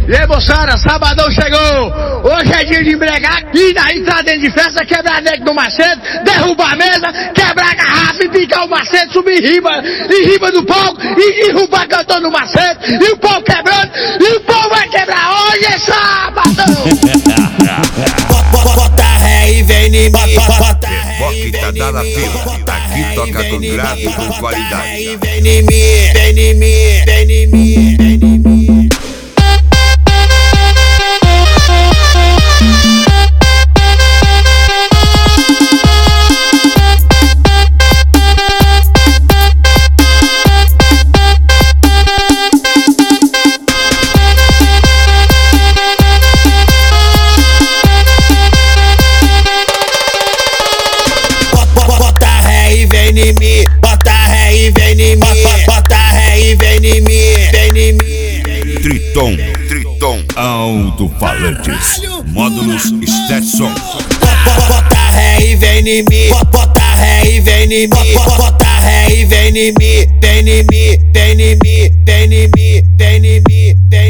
E aí, moçada, sabadão chegou. Hoje é dia de embregar e daí entrar dentro de festa, quebrar neck no macete, derrubar a mesa, quebrar a garrafa e picar o macete, subir em riba do palco e derrubar cantor no macete, e o pau quebrando, e o pau vai quebrar. Hoje é sabadão. Bota ré e vem em mim. Rock tá dando a fila. Aqui toca com grave e com qualidade. Vem em mim, vem em mim, vem em mim, vem em mim. Bota ré e vem em mim, bota ré e vem em mim, bota ré e vem em mim, vem em mim. Triton, alto-falantes, módulos Stetson. Bota ré e vem em mim, bota ré e vem em mim, bota ré e vem em mim, vem em mim, vem em mim, vem em mim, vem em mim.